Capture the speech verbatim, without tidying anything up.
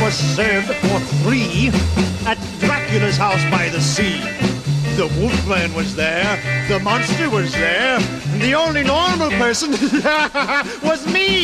was served for three at Dracula's house by the sea. The Wolfman was there, the monster was there, and the only normal person was me.